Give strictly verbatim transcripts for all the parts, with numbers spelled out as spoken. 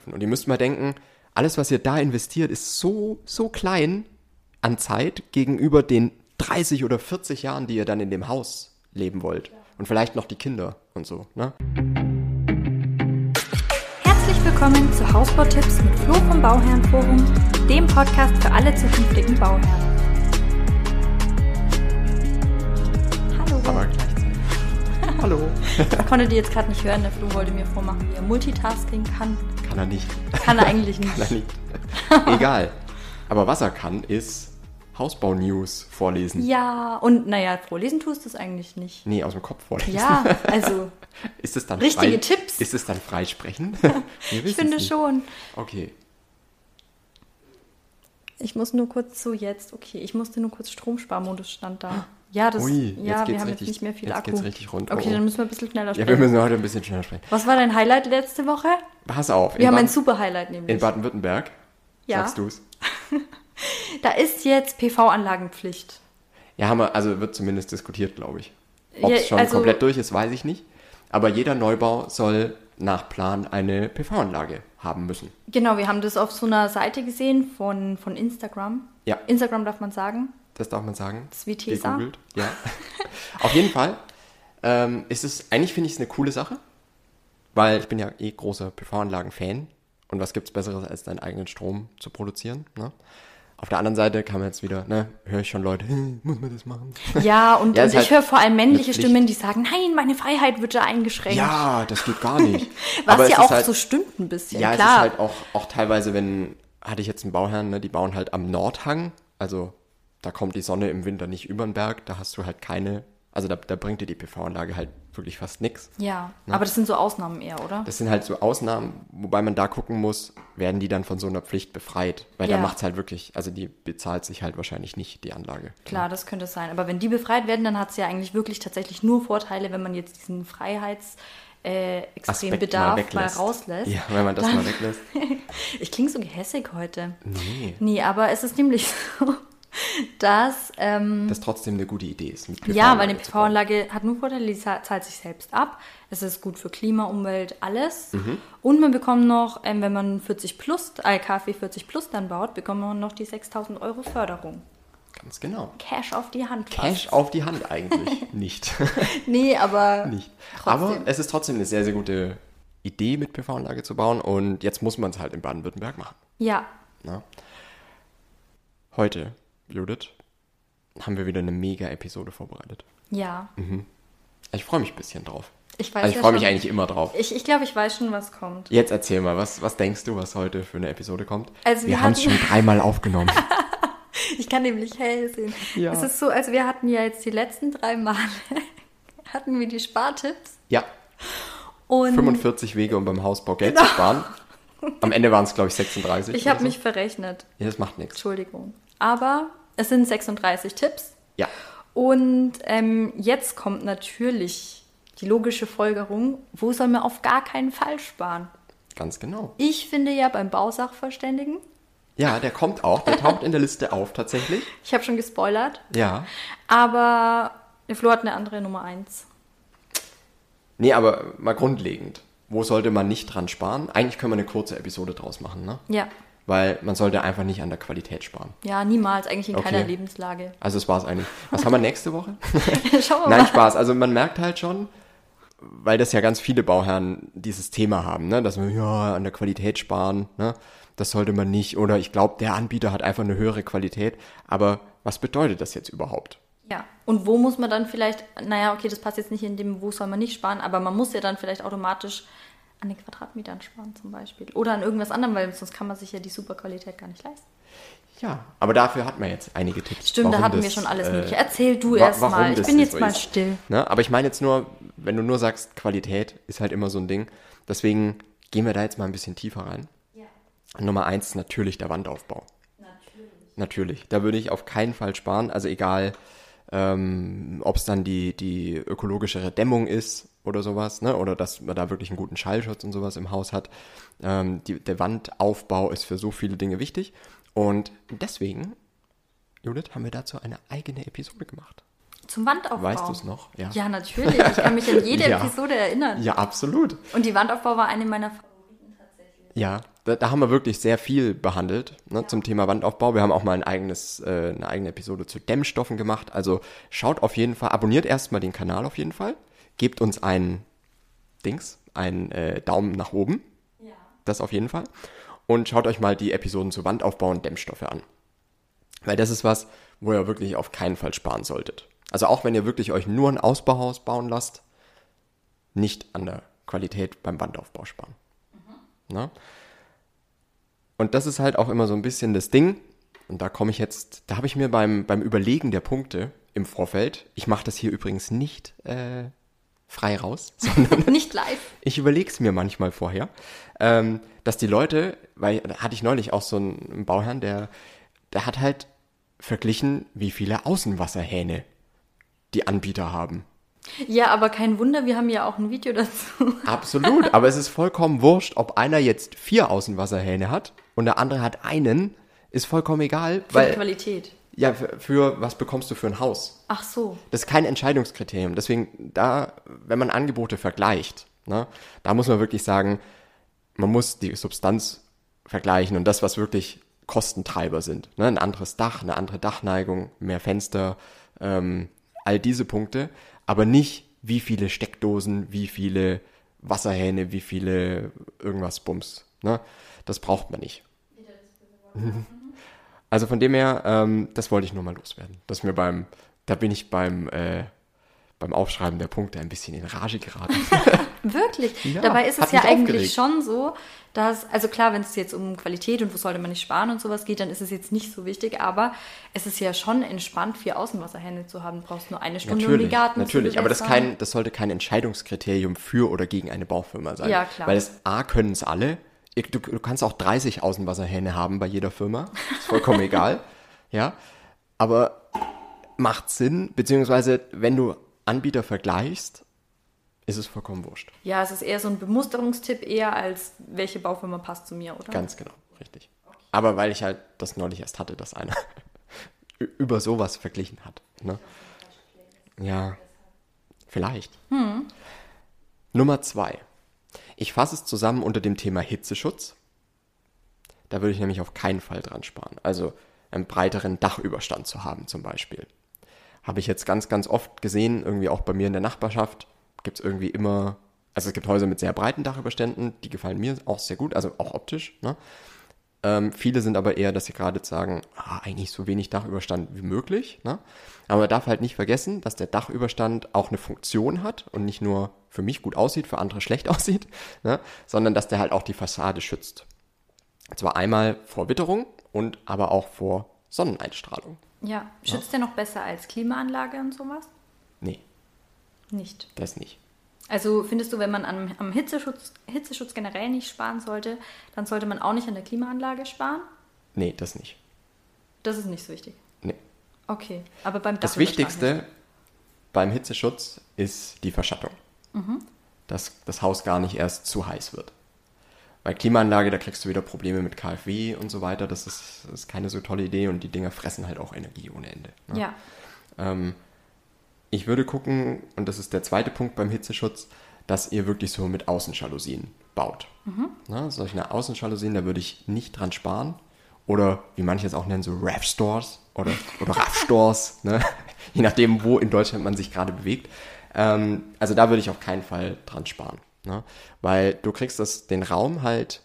Und ihr müsst mal denken, alles, was ihr da investiert, ist so, so klein an Zeit gegenüber den dreißig oder vierzig Jahren, die ihr dann in dem Haus leben wollt. Und vielleicht noch die Kinder und so, ne? Herzlich willkommen zu Hausbautipps mit Flo vom Bauherrenforum, dem Podcast für alle zukünftigen Bauherren. Hallo. Aber gleichzeitig. Hallo. Ich konnte die jetzt gerade nicht hören, der Flo wollte mir vormachen, wie er Multitasking kann. Kann er nicht. Kann er eigentlich nicht. Kann er nicht. Egal. Aber was er kann, ist Hausbau-News vorlesen. Ja, und naja, vorlesen tust du es eigentlich nicht. Nee, aus dem Kopf vorlesen. Ja, also ist es dann richtige frei, Tipps. Ist es dann freisprechen? Ich finde schon. Okay. Ich muss nur kurz so jetzt, okay, ich musste nur kurz Stromsparmodus stand da. Ja, das, Ui, ja, jetzt wir geht's haben richtig, jetzt nicht mehr viel jetzt Akku. geht's richtig rund. Okay, Oh, oh. dann müssen wir ein bisschen schneller sprechen. Ja, wir müssen heute ein bisschen schneller sprechen. Was war dein Highlight letzte Woche? Pass auf. Wir haben Bad- ein super Highlight nämlich. In Baden-Württemberg, Ja. sagst du's? Da ist jetzt P V-Anlagenpflicht. Ja, haben wir, also wird zumindest diskutiert, glaube ich. Ob Ja, es schon also- komplett durch ist, weiß ich nicht. Aber jeder Neubau soll nach Plan eine P V-Anlage haben müssen. Genau, wir haben das auf so einer Seite gesehen von, von Instagram. Ja. Instagram darf man sagen. Das darf man sagen. Das ist wie Tesa. Gegoogelt. Ja. Auf jeden Fall ähm, ist es, eigentlich finde ich es eine coole Sache, weil ich bin ja eh großer P V-Anlagen-Fan. Und was gibt's Besseres, als deinen eigenen Strom zu produzieren, ne? Auf der anderen Seite kann man jetzt wieder, ne, höre ich schon Leute, hey, muss man das machen? Ja, und, Ja, und ist ich halt höre vor allem männliche eine Pflicht. Stimmen, die sagen, nein, meine Freiheit wird da eingeschränkt. Ja, das geht gar nicht. Was Aber ja es auch ist halt, so stimmt ein bisschen, Ja, klar. es ist halt auch, auch teilweise, wenn, hatte ich jetzt einen Bauherrn, ne, die bauen halt am Nordhang, also da kommt die Sonne im Winter nicht über den Berg, da hast du halt keine, also da, da bringt dir die P V-Anlage halt wirklich fast nichts. Ja, Ne? aber das sind so Ausnahmen eher, oder? Das sind halt so Ausnahmen, wobei man da gucken muss, werden die dann von so einer Pflicht befreit, weil Ja. da macht's halt wirklich, also die bezahlt sich halt wahrscheinlich nicht, die Anlage. Klar, das könnte es sein. Aber wenn die befreit werden, dann hat es ja eigentlich wirklich tatsächlich nur Vorteile, wenn man jetzt diesen Freiheits- äh, Extrembedarf mal, weglässt. rauslässt. Ja, wenn man das Dann- mal weglässt. Ich klinge so gehässig heute. Nee. Nee, aber es ist nämlich so, dass... Ähm, Das trotzdem eine gute Idee ist. Mit ja, weil eine P V-Anlage zu bauen. P V-Anlage hat nur Vorteile, die za- zahlt sich selbst ab. Es ist gut für Klima, Umwelt, alles. Mhm. Und man bekommt noch, ähm, wenn man vierzig plus, äh, KfW vierzig plus dann baut, bekommt man noch die sechstausend Euro Förderung. Ganz genau. Cash auf die Hand. fast. Cash auf die Hand eigentlich nicht. Nee, aber nicht. trotzdem. Aber es ist trotzdem eine sehr, sehr gute Idee, mit P V-Anlage zu bauen und jetzt muss man es halt in Baden-Württemberg machen. Ja, Na? Heute, Judith, haben wir wieder eine Mega-Episode vorbereitet. ja. Ich freue mich ein bisschen drauf. Ich weiß Also ich ja freue mich schon. eigentlich immer drauf. Ich, ich glaube, ich weiß schon, was kommt. Jetzt erzähl mal, was, was denkst du, was heute für eine Episode kommt? Also wir wir haben es hatten- schon dreimal aufgenommen. Ich kann nämlich hell sehen. Ja. Es ist so, also wir hatten ja jetzt die letzten drei Male, hatten wir die Spartipps. Ja, Und fünfundvierzig Wege, um beim Hausbau Geld zu sparen. Am Ende waren es, glaube ich, sechsunddreißig. ich oder habe so. mich verrechnet. Ja, das macht nichts. Entschuldigung. Aber es sind sechsunddreißig Tipps. Ja, Und ähm, jetzt kommt natürlich die logische Folgerung, wo soll man auf gar keinen Fall sparen? ganz genau. Ich finde ja beim Bausachverständigen, Ja, der kommt auch. Der taucht in der Liste auf, tatsächlich. ich habe schon gespoilert, Ja. aber der Flo hat eine andere Nummer eins. Nee, aber mal grundlegend. Wo sollte man nicht dran sparen? Eigentlich können wir eine kurze Episode draus machen, ne? Ja, Weil man sollte einfach nicht an der Qualität sparen. ja, niemals, eigentlich in Okay. keiner Lebenslage. Also das war's eigentlich. Was haben wir nächste Woche? Schauen wir Nein, mal. Spaß. Also man merkt halt schon, weil das ja ganz viele Bauherren dieses Thema haben, ne? Dass man ja an der Qualität sparen, ne? Das sollte man nicht. Oder ich glaube, der Anbieter hat einfach eine höhere Qualität. Aber was bedeutet das jetzt überhaupt? Ja, und wo muss man dann vielleicht, naja, okay, das passt jetzt nicht in dem, wo soll man nicht sparen, aber man muss ja dann vielleicht automatisch an den Quadratmetern sparen zum Beispiel. Oder an irgendwas anderem, weil sonst kann man sich ja die Superqualität gar nicht leisten. Ja, aber dafür hat man jetzt einige Tipps. Stimmt, da warum hatten wir das, schon alles äh, Mögliche. Erzähl du wa- erst warum mal. Ich das bin jetzt so mal ist. still. Ne? Aber ich meine jetzt nur, wenn du nur sagst, Qualität ist halt immer so ein Ding. Deswegen gehen wir da jetzt mal ein bisschen tiefer rein. Ja, Nummer eins ist natürlich der Wandaufbau. natürlich. Natürlich. Da würde ich auf keinen Fall sparen. Also egal, ähm, ob es dann die, die ökologischere Dämmung ist oder sowas, ne? Oder dass man da wirklich einen guten Schallschutz und sowas im Haus hat. Ähm, die, der Wandaufbau ist für so viele Dinge wichtig. Und deswegen, Judith, haben wir dazu eine eigene Episode gemacht. Zum Wandaufbau. Weißt du es noch? Ja. Ja, natürlich. Ich kann mich an jede Ja. Episode erinnern. Ja, absolut. Und die Wandaufbau war eine meiner Favoriten tatsächlich. Ja, da, da haben wir wirklich sehr viel behandelt, ne, zum Thema Wandaufbau. Wir haben auch mal ein eigenes, äh, eine eigene Episode zu Dämmstoffen gemacht. Also schaut auf jeden Fall, abonniert erstmal den Kanal auf jeden Fall. Gebt uns ein Dings, einen äh, Daumen nach oben. Ja. Das auf jeden Fall. Und schaut euch mal die Episoden zu Wandaufbau und Dämmstoffe an. Weil das ist was, wo ihr wirklich auf keinen Fall sparen solltet. Also auch wenn ihr wirklich euch nur ein Ausbauhaus bauen lasst, nicht an der Qualität beim Wandaufbau sparen. Mhm. Na? Und das ist halt auch immer so ein bisschen das Ding. Und da komme ich jetzt, da habe ich mir beim, beim Überlegen der Punkte im Vorfeld, ich mache das hier übrigens nicht äh, frei raus, sondern Nicht live. ich überlege es mir manchmal vorher, ähm, dass die Leute, weil da hatte ich neulich auch so einen, einen Bauherrn, der, der hat halt verglichen, wie viele Außenwasserhähne die Anbieter haben. Ja, aber kein Wunder, wir haben ja auch ein Video dazu. Absolut, aber es ist vollkommen wurscht, ob einer jetzt vier Außenwasserhähne hat und der andere hat einen, ist vollkommen egal, Für weil die Qualität. ja, für, für was bekommst du für ein Haus? Ach so. Das ist kein Entscheidungskriterium. Deswegen, da, wenn man Angebote vergleicht, ne, da muss man wirklich sagen, man muss die Substanz vergleichen und das, was wirklich Kostentreiber sind. Ne, ein anderes Dach, eine andere Dachneigung, mehr Fenster, ähm, all diese Punkte, aber nicht, wie viele Steckdosen, wie viele Wasserhähne, wie viele irgendwas Bums. Ne? Das braucht man nicht. Also von dem her, ähm, das wollte ich nur mal loswerden. Dass mir beim, da bin ich beim, äh, beim Aufschreiben der Punkte ein bisschen in Rage geraten. Wirklich? Ja, Dabei ist es hat ja mich eigentlich aufgeregt. schon so, dass, also klar, wenn es jetzt um Qualität und wo sollte man nicht sparen und sowas geht, dann ist es jetzt nicht so wichtig, aber es ist ja schon entspannt, vier Außenwasserhähne zu haben. Du brauchst nur eine Stunde, um den Natürlich, Garten natürlich. zu Aber das, bewässern. kein, das sollte kein Entscheidungskriterium für oder gegen eine Baufirma sein. Ja, klar. Weil das A können es alle. Ihr- Du, du kannst auch dreißig Außenwasserhähne haben bei jeder Firma. Ist vollkommen egal. Ja. Aber macht Sinn, beziehungsweise wenn du Anbieter vergleichst, ist es vollkommen wurscht. Ja, es ist eher so ein Bemusterungstipp eher als welche Baufirma passt zu mir, oder? Ganz genau, richtig. Aber weil ich halt das neulich erst hatte, dass einer über sowas verglichen hat. Ne? Ja, vielleicht. Hm. Nummer zwei. Ich fasse es zusammen unter dem Thema Hitzeschutz. Da würde ich nämlich auf keinen Fall dran sparen. Also einen breiteren Dachüberstand zu haben zum Beispiel. Habe ich jetzt ganz, ganz oft gesehen, irgendwie auch bei mir in der Nachbarschaft, gibt es irgendwie immer, also es gibt Häuser mit sehr breiten Dachüberständen, die gefallen mir auch sehr gut, also auch optisch. Ne? Ähm, viele sind aber eher, dass sie gerade sagen, ah, eigentlich so wenig Dachüberstand wie möglich. Ne? Aber man darf halt nicht vergessen, dass der Dachüberstand auch eine Funktion hat und nicht nur für mich gut aussieht, für andere schlecht aussieht, ne? Sondern dass der halt auch die Fassade schützt. Und zwar einmal vor Witterung und aber auch vor Sonneneinstrahlung. Ja, schützt der noch besser als Klimaanlage und sowas? Nee, Nicht. das nicht. Also findest du, wenn man am, am Hitzeschutz, Hitzeschutz generell nicht sparen sollte, dann sollte man auch nicht an der Klimaanlage sparen? Nee, das nicht. Das ist nicht so wichtig. Nee. Okay, aber beim Das Dachüberstand Wichtigste beim Hitzeschutz ist die Verschattung. Dass das Haus gar nicht erst zu heiß wird. Bei Klimaanlage, da kriegst du wieder Probleme mit K f W und so weiter. Das ist, das ist keine so tolle Idee und die Dinger fressen halt auch Energie ohne Ende. Ne? Ja. Ähm, ich würde gucken, und das ist der zweite Punkt beim Hitzeschutz, dass ihr wirklich so mit Außenjalousien baut. Na, solche Außenjalousien, da würde ich nicht dran sparen. Oder wie manche es auch nennen, so R A V-Stores oder, oder R A V-Stores, ne? Je nachdem, wo in Deutschland man sich gerade bewegt. Ähm, also da würde ich auf keinen Fall dran sparen. Ne? Weil du kriegst das, den Raum halt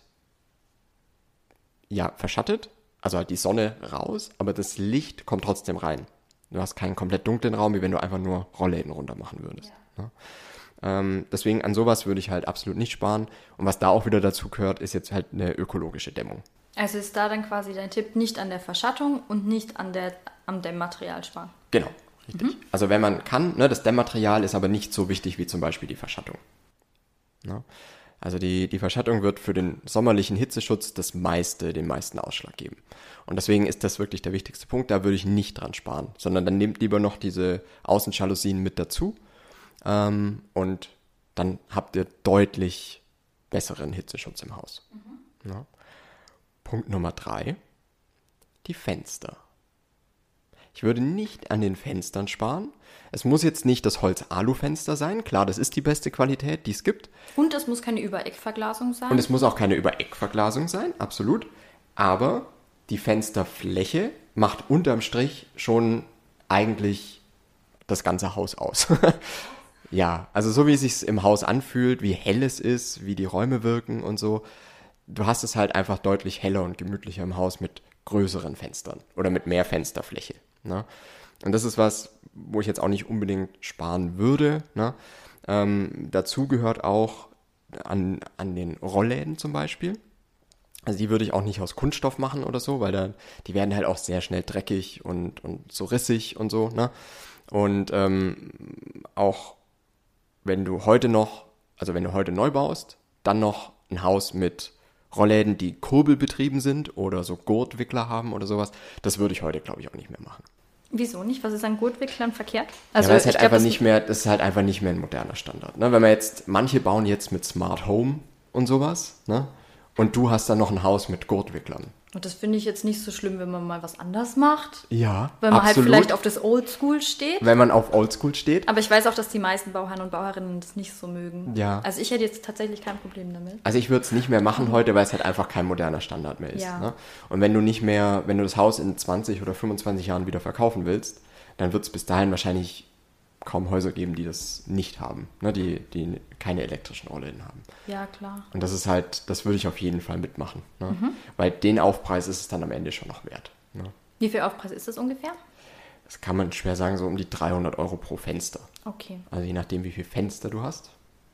ja verschattet, also halt die Sonne raus, aber das Licht kommt trotzdem rein. Du hast keinen komplett dunklen Raum, wie wenn du einfach nur Rollläden runter machen würdest. Ja. Ne? Ähm, deswegen an sowas würde ich halt absolut nicht sparen. Und was da auch wieder dazu gehört, ist jetzt halt eine ökologische Dämmung. Also ist da dann quasi dein Tipp, nicht an der Verschattung und nicht an der, am Dämmmaterial sparen? Genau, richtig. Also wenn man kann, ne, das Dämmmaterial ist aber nicht so wichtig wie zum Beispiel die Verschattung. Ne? Also die, die Verschattung wird für den sommerlichen Hitzeschutz das meiste, den meisten Ausschlag geben. Und deswegen ist das wirklich der wichtigste Punkt, da würde ich nicht dran sparen, sondern dann nehmt lieber noch diese Außenjalousien mit dazu ähm, und dann habt ihr deutlich besseren Hitzeschutz im Haus. Mhm. Ja. Punkt Nummer drei, die Fenster. Ich würde nicht an den Fenstern sparen. Es muss jetzt nicht das Holz-Alu-Fenster sein. Klar, das ist die beste Qualität, die es gibt. Und es muss keine Übereckverglasung sein. Und es muss auch keine Übereckverglasung sein, absolut. Aber die Fensterfläche macht unterm Strich schon eigentlich das ganze Haus aus. Ja, also so wie es sich im Haus anfühlt, wie hell es ist, wie die Räume wirken und so. Du hast es halt einfach deutlich heller und gemütlicher im Haus mit größeren Fenstern oder mit mehr Fensterfläche. Ne? Und das ist was, wo ich jetzt auch nicht unbedingt sparen würde. Ne? Ähm, dazu gehört auch an, an den Rollläden zum Beispiel. Also die würde ich auch nicht aus Kunststoff machen oder so, weil da, die werden halt auch sehr schnell dreckig und, und so rissig und so. Ne? Und ähm, auch wenn du heute noch, also wenn du heute neu baust, dann noch ein Haus mit Rollläden, die kurbelbetrieben sind oder so Gurtwickler haben oder sowas, das würde ich heute, glaube ich, auch nicht mehr machen. Wieso nicht? Was ist an Gurtwicklern verkehrt? Also ja, weil es halt einfach nicht mehr, das ist halt einfach nicht mehr ein moderner Standard. Ne? Wenn man jetzt, manche bauen jetzt mit Smart Home und sowas, ne? Und du hast dann noch ein Haus mit Gurtwicklern. Und das finde ich jetzt nicht so schlimm, wenn man mal was anders macht. Ja, Weil man absolut. halt vielleicht auf das Oldschool steht. Wenn man auf Oldschool steht. Aber ich weiß auch, dass die meisten Bauherren und Bauherrinnen das nicht so mögen. Ja. Also ich hätte jetzt tatsächlich kein Problem damit. Also ich würde es nicht mehr machen heute, weil es halt einfach kein moderner Standard mehr ist. Ja. Ne? Und wenn du nicht mehr, wenn du das Haus in zwanzig oder fünfundzwanzig Jahren wieder verkaufen willst, dann wird es bis dahin wahrscheinlich kaum Häuser geben, die das nicht haben, ne? die, die keine elektrischen Rollläden haben. Ja, klar. Und das ist halt, das würde ich auf jeden Fall mitmachen. Ne? Mhm. Weil den Aufpreis ist es dann am Ende schon noch wert. Ne? Wie viel Aufpreis ist das ungefähr? Das kann man schwer sagen, so um die dreihundert Euro pro Fenster. Okay. Also je nachdem, wie viel Fenster du hast,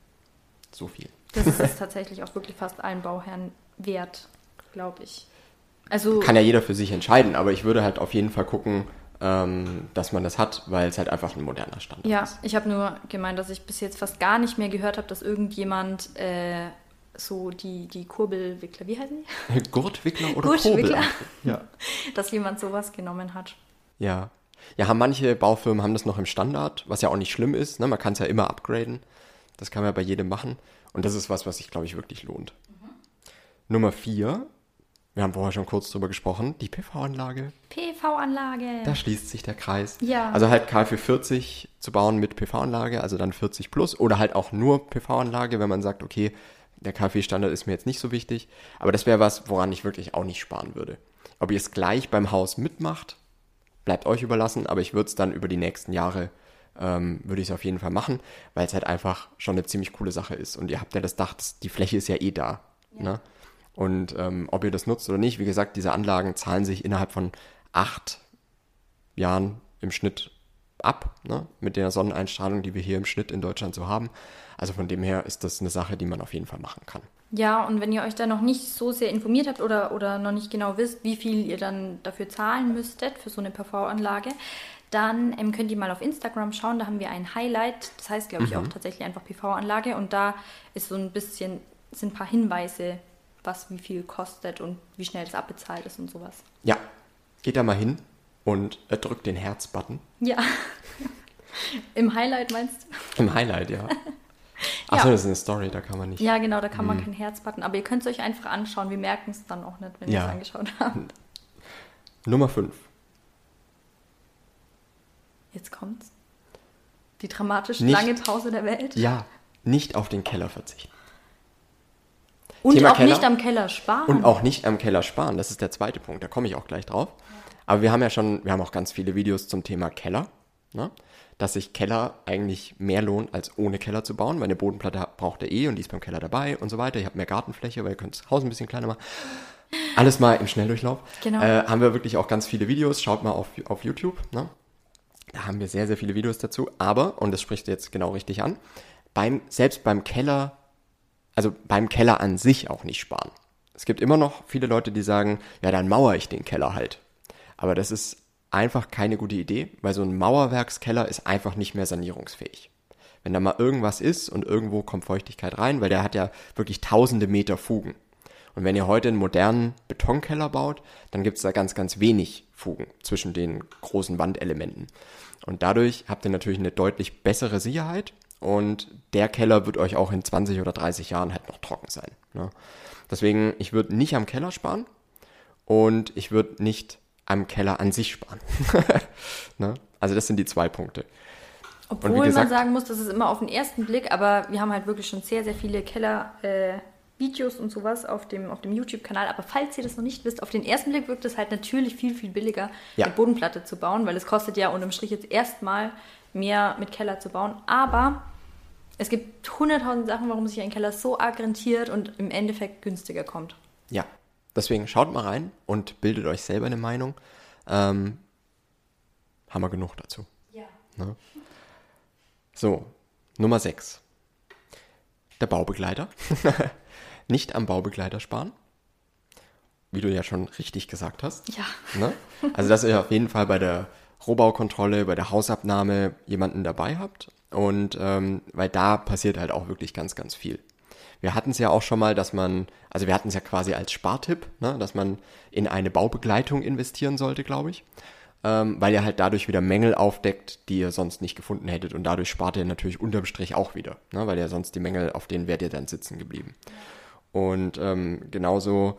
so viel. Das ist es tatsächlich auch wirklich fast allen Bauherren wert, glaube ich. Also kann ja jeder für sich entscheiden, aber ich würde halt auf jeden Fall gucken, ähm, dass man das hat, weil es halt einfach ein moderner Standard ja, ist. Ja, ich habe nur gemeint, dass ich bis jetzt fast gar nicht mehr gehört habe, dass irgendjemand äh, so die, die Kurbelwickler, wie heißen die? Gurtwickler oder Gurtwickler. Kurbel? Ja. Dass jemand sowas genommen hat. Ja. Ja, haben manche Baufirmen haben das noch im Standard, was ja auch nicht schlimm ist. Ne? Man kann es ja immer upgraden. Das kann man ja bei jedem machen. Und das ist was, was sich, glaube ich, wirklich lohnt. Mhm. Nummer vier. Wir haben vorher schon kurz drüber gesprochen, die P V-Anlage. P V-Anlage. Da schließt sich der Kreis. Ja. Also halt K fünf vierzig zu bauen mit P V-Anlage, also dann vierzig plus oder halt auch nur P V-Anlage, wenn man sagt, okay, der K fünf-Standard ist mir jetzt nicht so wichtig. Aber das wäre was, woran ich wirklich auch nicht sparen würde. Ob ihr es gleich beim Haus mitmacht, bleibt euch überlassen, aber ich würde es dann über die nächsten Jahre, ähm, würde ich es auf jeden Fall machen, weil es halt einfach schon eine ziemlich coole Sache ist. Und ihr habt ja das Dach, das, die Fläche ist ja eh da. Ja. Ne? Und ähm, ob ihr das nutzt oder nicht, wie gesagt, diese Anlagen zahlen sich innerhalb von acht Jahren im Schnitt ab, ne? Mit der Sonneneinstrahlung, die wir hier im Schnitt in Deutschland so haben. Also von dem her ist das eine Sache, die man auf jeden Fall machen kann. Ja, und wenn ihr euch da noch nicht so sehr informiert habt oder, oder noch nicht genau wisst, wie viel ihr dann dafür zahlen müsstet für so eine P V-Anlage, dann ähm, könnt ihr mal auf Instagram schauen, da haben wir ein Highlight, das heißt, glaube ich, mhm. auch tatsächlich einfach P V-Anlage und da ist so ein bisschen, sind ein paar Hinweise, was wie viel kostet und wie schnell das abbezahlt ist und sowas. Ja, geht da mal hin und äh, drückt den Herz-Button. Ja, im Highlight meinst du? Im Highlight, ja. Achso, ja. Das ist eine Story, da kann man nicht... Ja, genau, da kann man hm. kein Herz-Button, aber ihr könnt es euch einfach anschauen, wir merken es dann auch nicht, wenn ja. ihr es angeschaut habt. Nummer fünf. Jetzt kommt's. Die dramatisch nicht, lange Pause der Welt. Ja, nicht auf den Keller verzichten. Und Thema auch Keller. nicht am Keller sparen. Und auch nicht am Keller sparen, das ist der zweite Punkt, da komme ich auch gleich drauf. Aber wir haben ja schon, wir haben auch ganz viele Videos zum Thema Keller, ne? Dass sich Keller eigentlich mehr lohnt, als ohne Keller zu bauen, weil eine Bodenplatte braucht ihr eh und die ist beim Keller dabei und so weiter. Ihr habt mehr Gartenfläche, weil ihr könnt das Haus ein bisschen kleiner machen. Alles mal im Schnelldurchlauf. Genau. Äh, haben wir wirklich auch ganz viele Videos, schaut mal auf, auf YouTube, ne? Da haben wir sehr, sehr viele Videos dazu. Aber, und das spricht jetzt genau richtig an, beim, selbst beim Keller, also beim Keller an sich auch nicht sparen. Es gibt immer noch viele Leute, die sagen, ja, dann mauere ich den Keller halt. Aber das ist einfach keine gute Idee, weil so ein Mauerwerkskeller ist einfach nicht mehr sanierungsfähig. Wenn da mal irgendwas ist und irgendwo kommt Feuchtigkeit rein, weil der hat ja wirklich tausende Meter Fugen. Und wenn ihr heute einen modernen Betonkeller baut, dann gibt es da ganz, ganz wenig Fugen zwischen den großen Wandelementen. Und dadurch habt ihr natürlich eine deutlich bessere Sicherheit und der Keller wird euch auch in zwanzig oder dreißig Jahren halt noch trocken sein. Ne? Deswegen, ich würde nicht am Keller sparen und ich würde nicht am Keller an sich sparen. Ne? Also das sind die zwei Punkte. Obwohl wie gesagt, man sagen muss, das ist immer auf den ersten Blick, aber wir haben halt wirklich schon sehr, sehr viele Keller-Videos äh, und sowas auf dem, auf dem YouTube-Kanal. Aber falls ihr das noch nicht wisst, auf den ersten Blick wirkt es halt natürlich viel, viel billiger, ja. eine Bodenplatte zu bauen, weil es kostet ja unterm Strich jetzt erstmal mehr mit Keller zu bauen. Aber es gibt hunderttausend Sachen, warum sich ein Keller so arg rentiert und im Endeffekt günstiger kommt. Ja, deswegen schaut mal rein und bildet euch selber eine Meinung. Ähm, haben wir genug dazu. Ja. Ne? So, Nummer sechs. Der Baubegleiter. Nicht am Baubegleiter sparen. Wie du ja schon richtig gesagt hast. Ja. Ne? Also, dass ihr auf jeden Fall bei der Rohbaukontrolle, bei der Hausabnahme jemanden dabei habt. Und ähm, weil da passiert halt auch wirklich ganz, ganz viel. Wir hatten es ja auch schon mal, dass man, also wir hatten es ja quasi als Spartipp, ne, dass man in eine Baubegleitung investieren sollte, glaube ich. Ähm, weil ihr halt dadurch wieder Mängel aufdeckt, die ihr sonst nicht gefunden hättet. Und dadurch spart ihr natürlich unterm Strich auch wieder, ne, weil ihr sonst die Mängel, auf denen wärt ihr dann sitzen geblieben. Und ähm, genauso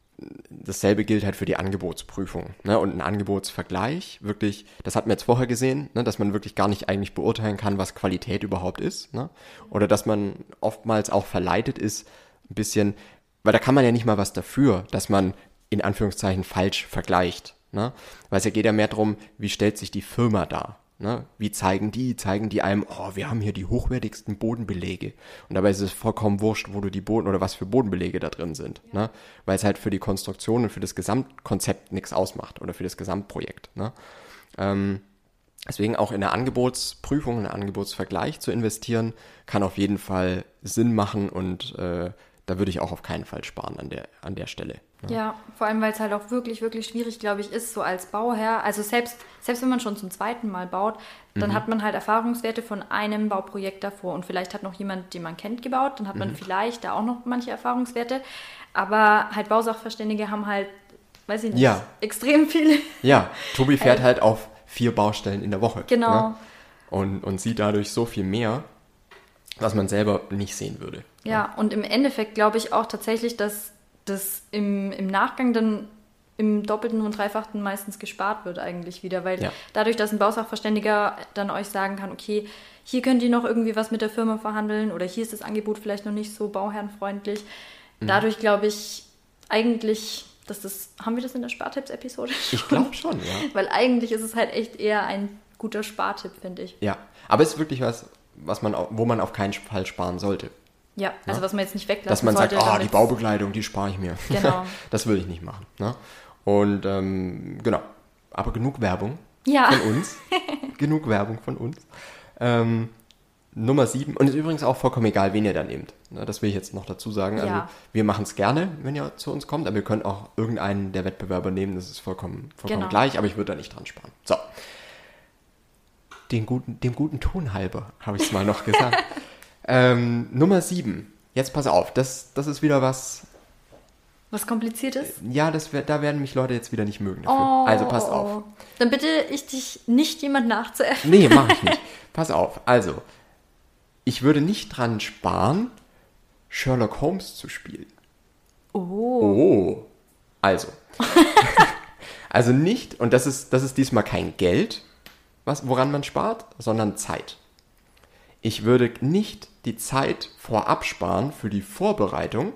dasselbe gilt halt für die Angebotsprüfung, ne, und ein Angebotsvergleich, wirklich, das hatten wir jetzt vorher gesehen, ne, dass man wirklich gar nicht eigentlich beurteilen kann, was Qualität überhaupt ist, ne, oder dass man oftmals auch verleitet ist, ein bisschen, weil da kann man ja nicht mal was dafür, dass man in Anführungszeichen falsch vergleicht, ne, weil es ja geht ja mehr darum, wie stellt sich die Firma dar. Ne? Wie zeigen die? Zeigen die einem, oh, wir haben hier die hochwertigsten Bodenbelege. Und dabei ist es vollkommen wurscht, wo du die Boden oder was für Bodenbelege da drin sind. Ja. Ne? Weil es halt für die Konstruktion und für das Gesamtkonzept nichts ausmacht oder für das Gesamtprojekt. Ne? Ähm, deswegen auch in der Angebotsprüfung, in der Angebotsvergleich zu investieren, kann auf jeden Fall Sinn machen und äh, da würde ich auch auf keinen Fall sparen an der, an der Stelle. Ne? Ja, vor allem, weil es halt auch wirklich, wirklich schwierig, glaube ich, ist, so als Bauherr. Also selbst, selbst wenn man schon zum zweiten Mal baut, dann mhm. hat man halt Erfahrungswerte von einem Bauprojekt davor und vielleicht hat noch jemand, den man kennt, gebaut, dann hat man mhm. vielleicht da auch noch manche Erfahrungswerte. Aber halt Bausachverständige haben halt, weiß ich nicht, ja. extrem viele. Ja, Tobi fährt halt auf vier Baustellen in der Woche. Genau. Ne? Und, und sieht dadurch so viel mehr, was man selber nicht sehen würde. Ja, und im Endeffekt glaube ich auch tatsächlich, dass das im, im Nachgang dann im Doppelten und Dreifachen meistens gespart wird eigentlich wieder, weil ja. dadurch, dass ein Bausachverständiger dann euch sagen kann, okay, hier könnt ihr noch irgendwie was mit der Firma verhandeln oder hier ist das Angebot vielleicht noch nicht so bauherrenfreundlich. Mhm. Dadurch glaube ich eigentlich, dass das, haben wir das in der Spartipps-Episode schon? Ich glaube schon, ja. Weil eigentlich ist es halt echt eher ein guter Spartipp, finde ich. Ja, aber es ist wirklich was, was man, wo man auf keinen Fall sparen sollte. Ja, also ja? was man jetzt nicht weglassen Dass man sollte. sagt, ah, die Baubekleidung, die spare ich mir. Genau. Das würde ich nicht machen. Ne? Und ähm, genau, aber genug Werbung ja. von uns. genug Werbung von uns. Ähm, Nummer sieben, und ist übrigens auch vollkommen egal, wen ihr da nehmt. Ne, das will ich jetzt noch dazu sagen. Also ja. wir machen es gerne, wenn ihr zu uns kommt, aber ihr könnt auch irgendeinen der Wettbewerber nehmen, das ist vollkommen, vollkommen genau. gleich, aber ich würde da nicht dran sparen. So. Den guten, dem guten Ton halber, habe ich es mal noch gesagt. ähm, Nummer sieben. Jetzt pass auf, das, das ist wieder was... Was Kompliziertes? Ja, das, da werden mich Leute jetzt wieder nicht mögen dafür. Oh, also passt auf. Dann bitte ich dich nicht jemand nachzuäffen. Nee, mach ich nicht. Pass auf. Also, ich würde nicht dran sparen, Sherlock Holmes zu spielen. Oh. Oh. Also. Also nicht, und das ist, das ist diesmal kein Geld, was, woran man spart, sondern Zeit. Ich würde nicht die Zeit vorab sparen für die Vorbereitung,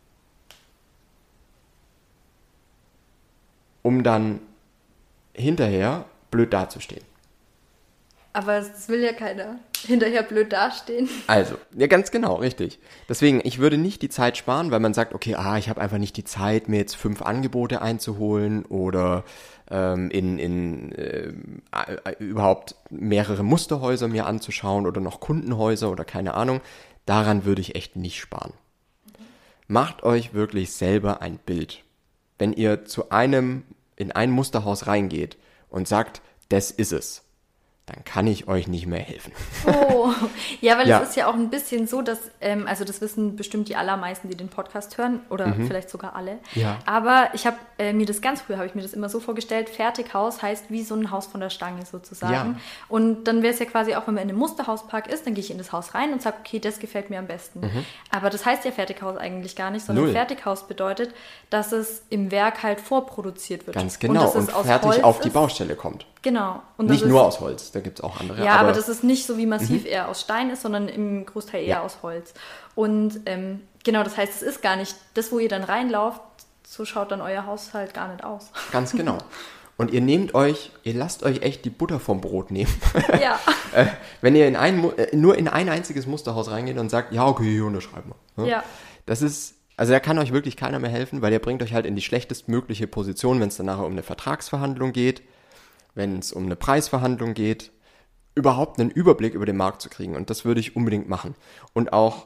um dann hinterher blöd dazustehen. Aber das will ja keiner. Hinterher blöd dastehen. Also, ja, ganz genau, richtig. Deswegen, ich würde nicht die Zeit sparen, weil man sagt, okay, ah, ich habe einfach nicht die Zeit, mir jetzt fünf Angebote einzuholen oder ähm, in, in äh, überhaupt mehrere Musterhäuser mir anzuschauen oder noch Kundenhäuser oder keine Ahnung. Daran würde ich echt nicht sparen. Mhm. Macht euch wirklich selber ein Bild. Wenn ihr zu einem, in ein Musterhaus reingeht und sagt, das ist es, dann kann ich euch nicht mehr helfen. Oh, ja, weil Ja. es ist ja auch ein bisschen so, dass, ähm, also das wissen bestimmt die allermeisten, die den Podcast hören oder vielleicht sogar alle. Ja. Aber ich habe äh, mir das ganz früh, habe ich mir das immer so vorgestellt, Fertighaus heißt wie so ein Haus von der Stange sozusagen. Ja. Und dann wäre es ja quasi auch, wenn man in einem Musterhauspark ist, dann gehe ich in das Haus rein und sage, okay, das gefällt mir am besten. Aber das heißt ja Fertighaus eigentlich gar nicht, sondern Null. Fertighaus bedeutet, dass es im Werk halt vorproduziert wird. Ganz genau. dass Und, es aus fertig Holz auf die ist. Baustelle kommt. Genau. Und Nicht das nur ist, aus Holz, da gibt es auch andere. Ja, aber, aber das ist nicht so wie massiv eher aus Stein ist, sondern im Großteil eher Ja. aus Holz. Und ähm, genau, das heißt, es ist gar nicht das, wo ihr dann reinlauft, so schaut dann euer Haus halt gar nicht aus. Ganz genau. Und ihr nehmt euch, ihr lasst euch echt die Butter vom Brot nehmen. Ja. äh, wenn ihr in ein, Mu- äh, nur in ein einziges Musterhaus reingeht und sagt, ja, okay, hier unterschreiben wir. Ne? Ja. Das ist, also da kann euch wirklich keiner mehr helfen, weil ihr bringt euch halt in die schlechtestmögliche Position, wenn es dann nachher um eine Vertragsverhandlung geht, wenn es um eine Preisverhandlung geht, überhaupt einen Überblick über den Markt zu kriegen. Und das würde ich unbedingt machen. Und auch,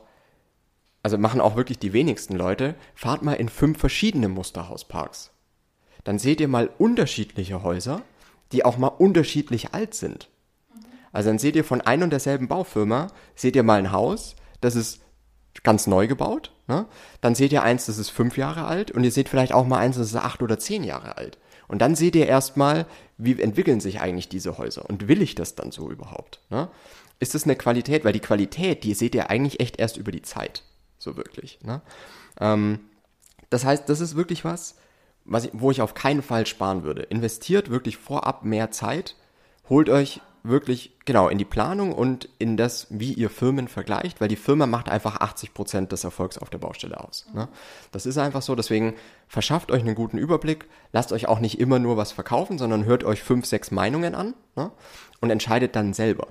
also machen auch wirklich die wenigsten Leute, fahrt mal in fünf verschiedene Musterhausparks. Dann seht ihr mal unterschiedliche Häuser, die auch mal unterschiedlich alt sind. Also dann seht ihr von ein und derselben Baufirma, seht ihr mal ein Haus, das ist ganz neu gebaut. Ne? Dann seht ihr eins, das ist fünf Jahre alt und ihr seht vielleicht auch mal eins, das ist acht oder zehn Jahre alt. Und dann seht ihr erstmal, wie entwickeln sich eigentlich diese Häuser und will ich das dann so überhaupt? Ne? Ist das eine Qualität? Weil die Qualität, die seht ihr eigentlich echt erst über die Zeit, so wirklich. Ne? Ähm, das heißt, das ist wirklich was, was ich, wo ich auf keinen Fall sparen würde. Investiert wirklich vorab mehr Zeit, holt euch wirklich, genau, in die Planung und in das, wie ihr Firmen vergleicht, weil die Firma macht einfach achtzig Prozent des Erfolgs auf der Baustelle aus. Ne? Das ist einfach so, deswegen verschafft euch einen guten Überblick, lasst euch auch nicht immer nur was verkaufen, sondern hört euch fünf, sechs Meinungen an, ne? Und entscheidet dann selber.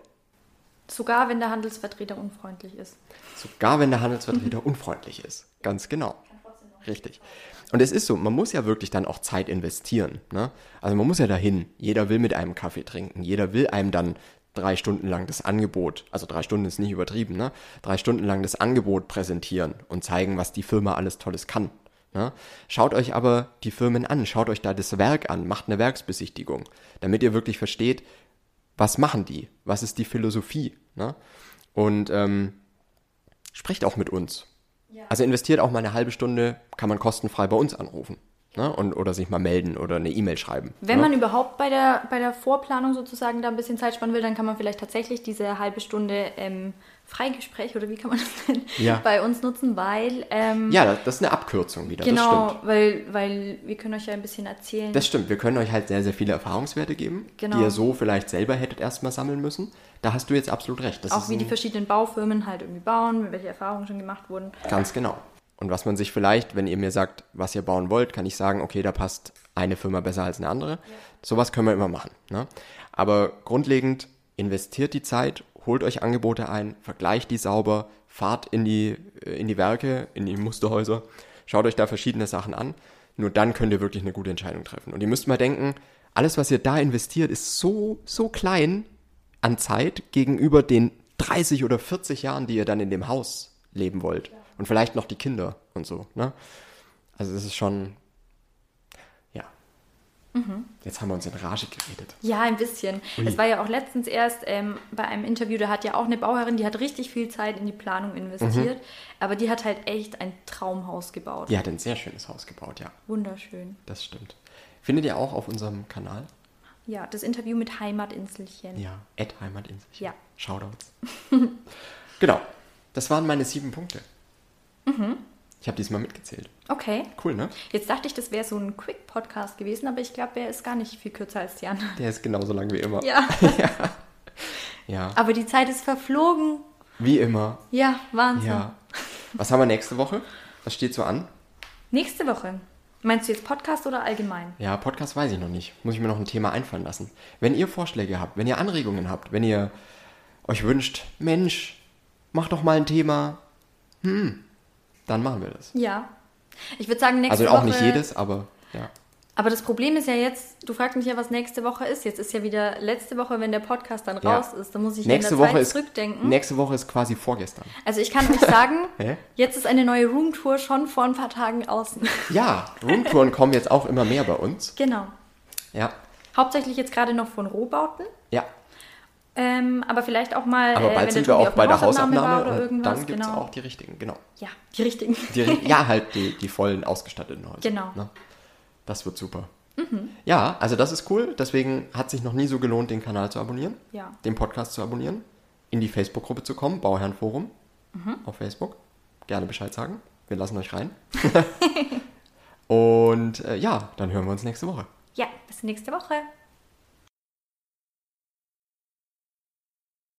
Sogar wenn der Handelsvertreter unfreundlich ist. Sogar wenn der Handelsvertreter unfreundlich ist. Ganz genau. Richtig. Und es ist so, man muss ja wirklich dann auch Zeit investieren. Ne? Also man muss ja dahin. Jeder will mit einem Kaffee trinken. Jeder will einem dann drei Stunden lang das Angebot, also drei Stunden ist nicht übertrieben, ne? Drei Stunden lang das Angebot präsentieren und zeigen, was die Firma alles Tolles kann. Ne? Schaut euch aber die Firmen an, schaut euch da das Werk an, macht eine Werksbesichtigung, damit ihr wirklich versteht, was machen die, was ist die Philosophie. Ne? Und ähm, sprecht auch mit uns. Ja. Also investiert auch mal eine halbe Stunde, kann man kostenfrei bei uns anrufen. Ne? Und, oder sich mal melden oder eine E-Mail schreiben. Wenn ne? man überhaupt bei der, bei der Vorplanung sozusagen da ein bisschen Zeit sparen will, dann kann man vielleicht tatsächlich diese halbe Stunde ähm, Freigespräch oder wie kann man das denn ja. bei uns nutzen, weil... Ähm, ja, das ist eine Abkürzung wieder, genau, das stimmt. weil, weil wir können euch ja ein bisschen erzählen. Das stimmt, wir können euch halt sehr, sehr viele Erfahrungswerte geben, genau. die ihr so vielleicht selber hättet erstmal sammeln müssen. Da hast du jetzt absolut recht. Das Auch ist wie ein, die verschiedenen Baufirmen halt irgendwie bauen, welche Erfahrungen schon gemacht wurden. Ganz genau. Und was man sich vielleicht, wenn ihr mir sagt, was ihr bauen wollt, kann ich sagen, okay, da passt eine Firma besser als eine andere. Ja. Sowas können wir immer machen. Ne? Aber grundlegend investiert die Zeit, holt euch Angebote ein, vergleicht die sauber, fahrt in die, in die Werke, in die Musterhäuser, schaut euch da verschiedene Sachen an. Nur dann könnt ihr wirklich eine gute Entscheidung treffen. Und ihr müsst mal denken, alles, was ihr da investiert, ist so, so klein an Zeit gegenüber den dreißig oder vierzig Jahren, die ihr dann in dem Haus leben wollt. Ja. Und vielleicht noch die Kinder und so. Ne? Also das ist schon, ja. Mhm. Jetzt haben wir uns in Rage geredet. Ja, ein bisschen. Ui. Es war ja auch letztens erst ähm, bei einem Interview, da hat ja auch eine Bauherrin, die hat richtig viel Zeit in die Planung investiert, mhm. aber die hat halt echt ein Traumhaus gebaut. Die hat ein sehr schönes Haus gebaut, ja. Wunderschön. Das stimmt. Findet ihr auch auf unserem Kanal? Ja, das Interview mit Heimatinselchen. Ja, at Heimatinselchen. Ja. Shoutouts. Genau, das waren meine sieben Punkte. Mhm. Ich habe diesmal mitgezählt. Okay. Cool, ne? Jetzt dachte ich, das wäre so ein Quick-Podcast gewesen, aber ich glaube, der ist gar nicht viel kürzer als die anderen. Der ist genauso lang wie immer. Ja. ja. ja. Aber die Zeit ist verflogen. Wie immer. Ja, Wahnsinn. Ja. Was haben wir nächste Woche? Was steht so an? Nächste Woche. Meinst du jetzt Podcast oder allgemein? Ja, Podcast weiß ich noch nicht. Muss ich mir noch ein Thema einfallen lassen. Wenn ihr Vorschläge habt, wenn ihr Anregungen habt, wenn ihr euch wünscht, Mensch, mach doch mal ein Thema, hm, dann machen wir das. Ja. Ich würde sagen, nächste Woche... Also auch Woche, nicht jedes, aber ja. Aber das Problem ist ja jetzt, du fragst mich ja, was nächste Woche ist. Jetzt ist ja wieder letzte Woche, wenn der Podcast dann ja. raus ist. Dann muss ich nächste in der Woche Zeit ist, zurückdenken. Nächste Woche ist quasi vorgestern. Also ich kann euch sagen, jetzt ist eine neue Roomtour schon vor ein paar Tagen außen. Ja, Roomtouren kommen jetzt auch immer mehr bei uns. Genau. Ja. Hauptsächlich jetzt gerade noch von Rohbauten. Ja. Ähm, aber vielleicht auch mal, Aber äh, bald wenn sind der wir Tobi auch auf bei einer der Hausaufnahme war oder und irgendwas. dann gibt es genau. auch die richtigen, genau. Ja, die richtigen. Die, ja, halt die, die vollen ausgestatteten Häuser. Genau. Ne? Das wird super. Mhm. Ja, also das ist cool. Deswegen hat sich noch nie so gelohnt, den Kanal zu abonnieren, Ja. den Podcast zu abonnieren, in die Facebook-Gruppe zu kommen, Bauherrenforum mhm. auf Facebook. Gerne Bescheid sagen. Wir lassen euch rein. Und äh, ja, dann hören wir uns nächste Woche. Ja, bis nächste Woche.